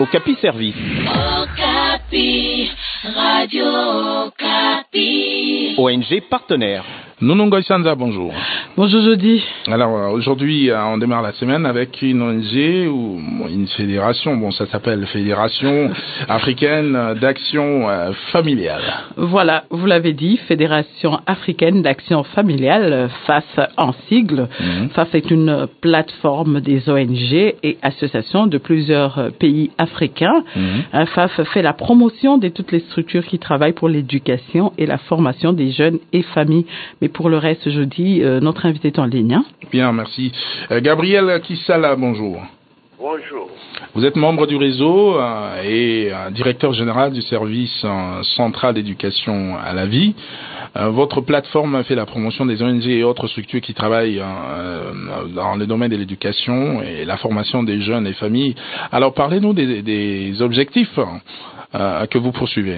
Okapi Service. Okapi, Radio Okapi. ONG partenaire. Nunungoy Sanza, bonjour. Bonjour Jody. Alors aujourd'hui, on démarre la semaine avec une ONG ou une fédération. Bon, ça s'appelle Fédération africaine d'action familiale. Voilà, vous l'avez dit, Fédération africaine d'action familiale, FAF en sigle. FAF est une plateforme des ONG et associations de plusieurs pays africains. FAF fait la promotion de toutes les structures qui travaillent pour l'éducation et la formation des jeunes et familles. Mais pour le reste, jeudi, notre invité est en ligne. Bien, merci. Gabriel Kissala, bonjour. Bonjour. Vous êtes membre du réseau et directeur général du service central d'éducation à la vie. Votre plateforme fait la promotion des ONG et autres structures qui travaillent dans le domaine de l'éducation et la formation des jeunes et familles. Alors, parlez-nous des objectifs que vous poursuivez.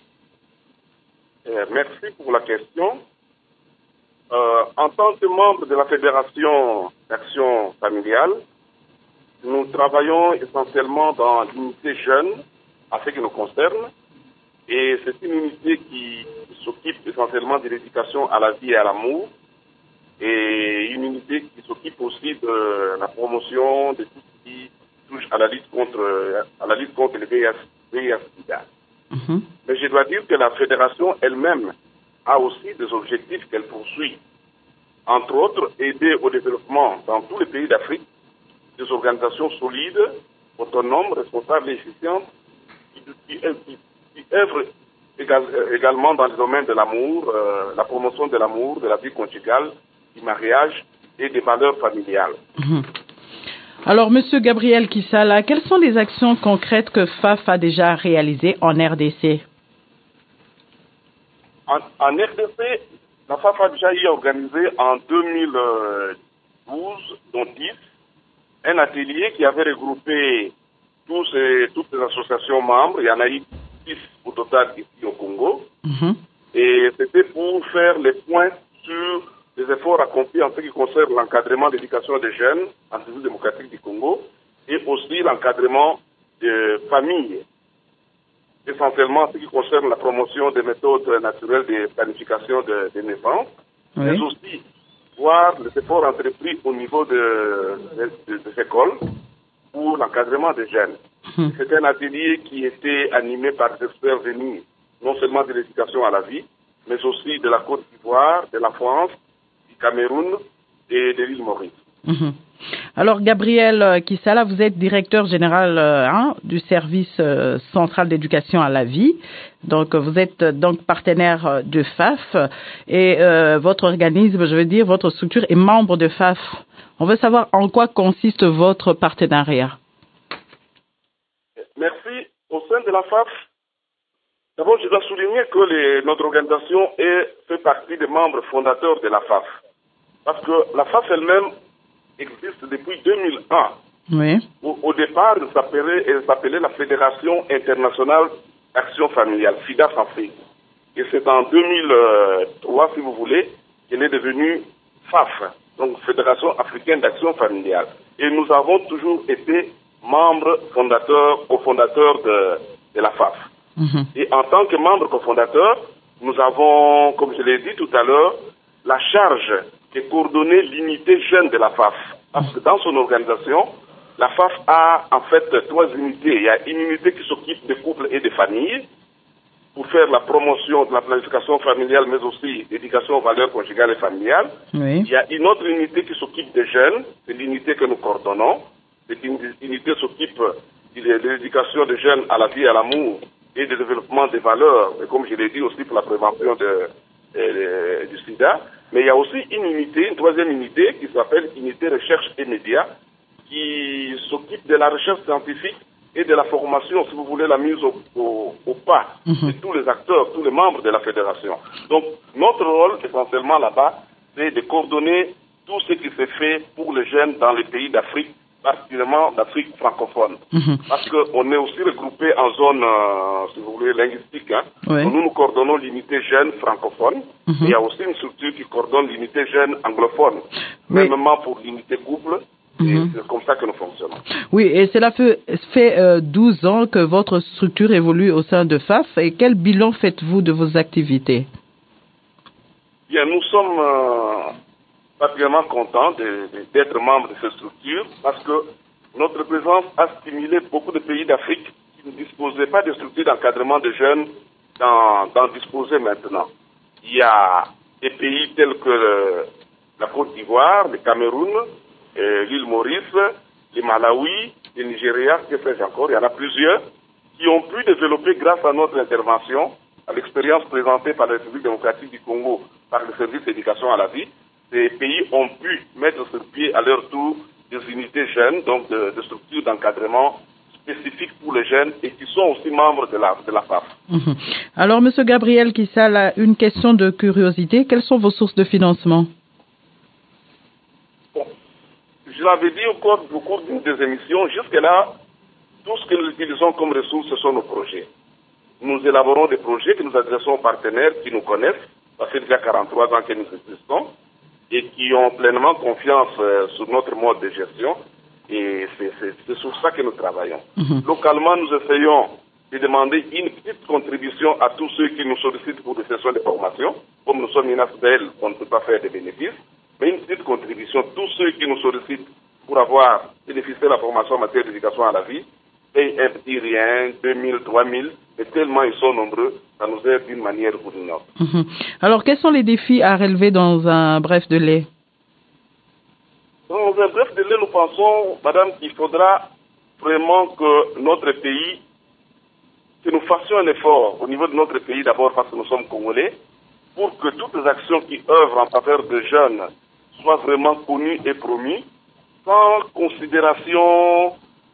Merci pour la question. En tant que membre de la Fédération d'action familiale, nous travaillons essentiellement dans l'unité jeune, à ce qui nous concerne, et c'est une unité qui s'occupe essentiellement de l'éducation à la vie et à l'amour, et une unité qui s'occupe aussi de la promotion de tout ce qui touche à la lutte contre le VIH-Sida. Mais je dois dire que la Fédération elle-même a aussi des objectifs qu'elle poursuit. Entre autres, aider au développement dans tous les pays d'Afrique des organisations solides, autonomes, responsables et efficientes qui œuvrent également dans le domaine de l'amour, la promotion de l'amour, de la vie conjugale, du mariage et des valeurs familiales. Alors, Monsieur Gabriel Kissala, quelles sont les actions concrètes que FAF a déjà réalisées en RDC? En RDC, la FAF a déjà organisé en 2012, dont 10, un atelier qui avait regroupé toutes les associations membres. Il y en a eu 6 au total ici au Congo. Et c'était pour faire les points sur les efforts accomplis en ce qui concerne l'encadrement de l'éducation des jeunes en République démocratique du Congo et aussi l'encadrement des familles, essentiellement en ce qui concerne la promotion des méthodes naturelles de planification des naissances, mais aussi voir les efforts entrepris au niveau des écoles pour l'encadrement des jeunes. C'était un atelier qui était animé par des experts venus non seulement de l'éducation à la vie, mais aussi de la Côte d'Ivoire, de la France, du Cameroun et de l'île Maurice. Alors, Gabriel Kissala, vous êtes directeur général du service central d'éducation à la vie. Donc, vous êtes donc partenaire de FAF et votre organisme, je veux dire, votre structure est membre de FAF. On veut savoir en quoi consiste votre partenariat. Merci. Au sein de la FAF, d'abord, je dois souligner que notre organisation fait partie des membres fondateurs de la FAF. Parce que la FAF elle-même existe depuis 2001. Au départ, elle s'appelait la Fédération internationale d'action familiale, FIDAF Afrique. Et c'est en 2003, si vous voulez, qu'elle est devenue FAF, donc Fédération africaine d'action familiale. Et nous avons toujours été membres cofondateurs de la FAF. Et en tant que membres cofondateurs, nous avons, comme je l'ai dit tout à l'heure, la charge de coordonner l'unité jeune de la FAF. Parce que dans son organisation, la FAF a en fait 3 unités. Il y a une unité qui s'occupe des couples et des familles pour faire la promotion de la planification familiale, mais aussi l'éducation aux valeurs conjugales et familiales. Il y a une autre unité qui s'occupe des jeunes, c'est l'unité que nous coordonnons. Cette unité s'occupe de l'éducation des jeunes à la vie et à l'amour et du développement des valeurs, et comme je l'ai dit aussi pour la prévention du sida. Mais il y a aussi une 3e unité qui s'appelle unité recherche et médias, qui s'occupe de la recherche scientifique et de la formation, si vous voulez, la mise au pas de tous les acteurs, tous les membres de la fédération. Donc, notre rôle, essentiellement là-bas, c'est de coordonner tout ce qui se fait pour les jeunes dans les pays d'Afrique, particulièrement d'Afrique francophone. Parce qu'on est aussi regroupé en zone, si vous voulez, linguistique. Donc, nous coordonnons l'unité jeune francophone. Il y a aussi une structure qui coordonne l'unité jeune anglophone. Mêmement pour l'unité couple C'est comme ça que nous fonctionnons. Oui, et cela fait 12 ans que votre structure évolue au sein de FAF. Et quel bilan faites-vous de vos activités? Bien, nous sommes particulièrement contents d'être membres de cette structure parce que notre présence a stimulé beaucoup de pays d'Afrique qui ne disposaient pas de structures d'encadrement de jeunes d'en disposer maintenant. Il y a des pays tels que la Côte d'Ivoire, le Cameroun, l'île Maurice, le Malawi, le Nigeria, que sais-je encore, il y en a plusieurs qui ont pu développer grâce à notre intervention, à l'expérience présentée par la République démocratique du Congo, par le service d'éducation à la vie. Ces pays ont pu mettre sur pied à leur tour des unités jeunes, donc de structures d'encadrement spécifiques pour les jeunes et qui sont aussi membres de la FAF. Alors, M. Gabriel Kissala, une question de curiosité. Quelles sont vos sources de financement? Bon, je l'avais dit au cours d'une des émissions, jusque-là, tout ce que nous utilisons comme ressources, ce sont nos projets. Nous élaborons des projets que nous adressons aux partenaires qui nous connaissent. Ça fait déjà 43 ans que nous existons et qui ont pleinement confiance sur notre mode de gestion. Et c'est sur ça que nous travaillons. Localement, nous essayons de demander une petite contribution à tous ceux qui nous sollicitent pour des sessions de formation. Comme nous sommes une ASBEL, on ne peut pas faire de bénéfices. Mais une petite contribution, tous ceux qui nous sollicitent pour avoir bénéficié de la formation en matière d'éducation à la vie, payent un petit rien, 2000, 3000, et tellement ils sont nombreux, ça nous aide d'une manière ou d'une autre. Alors, quels sont les défis à relever dans un bref délai? Dans un bref délai, nous pensons, madame, qu'il faudra vraiment que notre pays, que nous fassions un effort au niveau de notre pays, d'abord parce que nous sommes Congolais, pour que toutes les actions qui œuvrent en faveur de jeunes soient vraiment connues et promues, sans considération,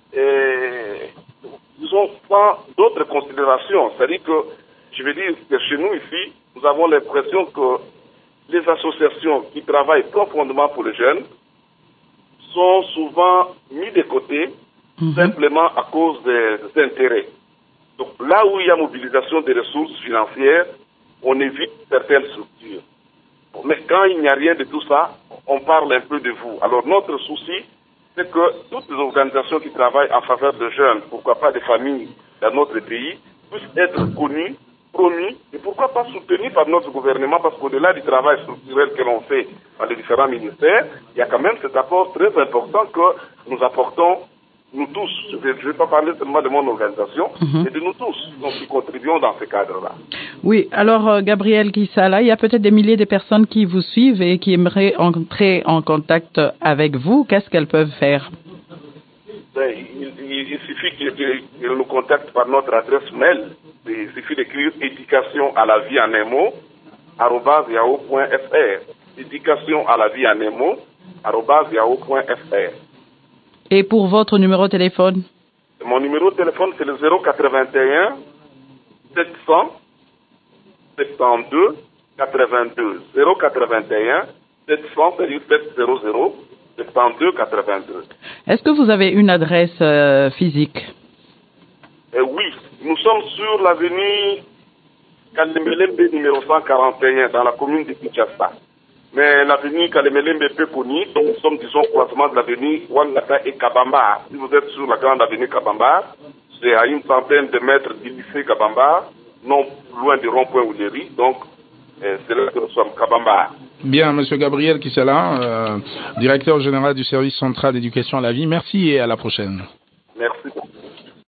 disons, sans d'autres considérations. C'est-à-dire que, je veux dire que chez nous ici, nous avons l'impression que les associations qui travaillent profondément pour les jeunes sont souvent mis de côté simplement à cause des intérêts. Donc là où il y a mobilisation des ressources financières, on évite certaines structures. Mais quand il n'y a rien de tout ça, on parle un peu de vous. Alors notre souci, c'est que toutes les organisations qui travaillent en faveur de jeunes, pourquoi pas des familles dans notre pays, puissent être connues, promues et pourquoi pas soutenues par notre gouvernement, parce qu'au-delà du travail structurel que l'on fait dans les différents ministères, il y a quand même cet apport très important que nous apportons, nous tous. Je ne vais pas parler seulement de mon organisation, mais de nous tous, donc qui contribuons dans ce cadre-là. Oui, alors Gabriel Kissala, il y a peut-être des milliers de personnes qui vous suivent et qui aimeraient entrer en contact avec vous. Qu'est-ce qu'elles peuvent faire? Il suffit qu'ils nous contactent par notre adresse mail. Il suffit d'écrire éducation à la vie en un mot, @yahoo.fr. Éducation à la vie en un mot, @yahoo.fr. Et pour votre numéro de téléphone? Mon numéro de téléphone, c'est le 081 700 72 82. 081 700 700 72 82. Est-ce que vous avez une adresse physique? Oui, nous sommes sur l'avenue Kalemelembe numéro 141 dans la commune de Kinshasa. Mais l'avenue Kalemelembe est peu connue, donc nous sommes, disons, au croisement de l'avenue Wangata et Kabamba. Si vous êtes sur la grande avenue Kabamba, c'est à une centaine de mètres du lycée Kabamba, non loin du rond-point Oudéry, donc c'est là que nous sommes, Kabamba. Bien, Monsieur Gabriel Kissala, directeur général du service central d'éducation à la vie, merci et à la prochaine.